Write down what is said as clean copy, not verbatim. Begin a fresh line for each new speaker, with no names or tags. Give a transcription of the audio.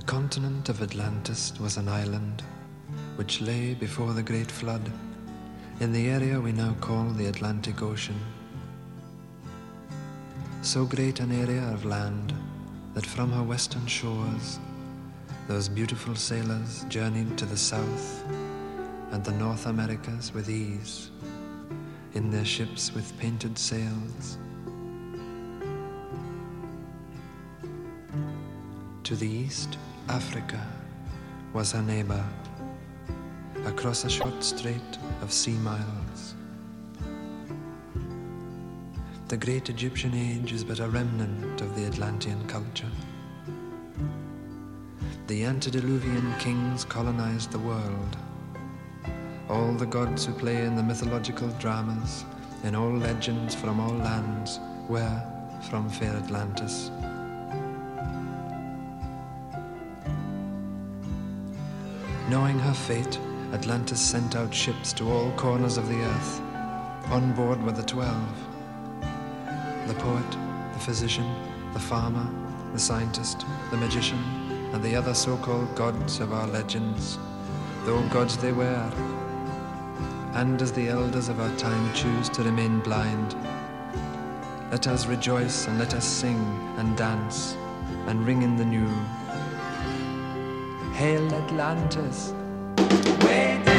continent of Atlantis was an island which lay before the great flood in the area we now call the Atlantic Ocean. So great an area of land that from her western shores those beautiful sailors journeyed to the South and the North Americas with ease in their ships with painted sails. To the east, Africa was her neighbor, across a short strait of sea miles. The great Egyptian age is but a remnant of the Atlantean culture. The antediluvian kings colonized the world. All the gods who play in the mythological dramas, in all legends from all lands, were from fair Atlantis. Knowing her fate, Atlantis sent out ships to all corners of the earth. On board were the 12. The poet, the physician, the farmer, the scientist, the magician, and the other so-called gods of our legends, though gods they were. And as the elders of our time choose to remain blind, let us rejoice and let us sing and dance and ring in the new. Hail Atlantis! Wait!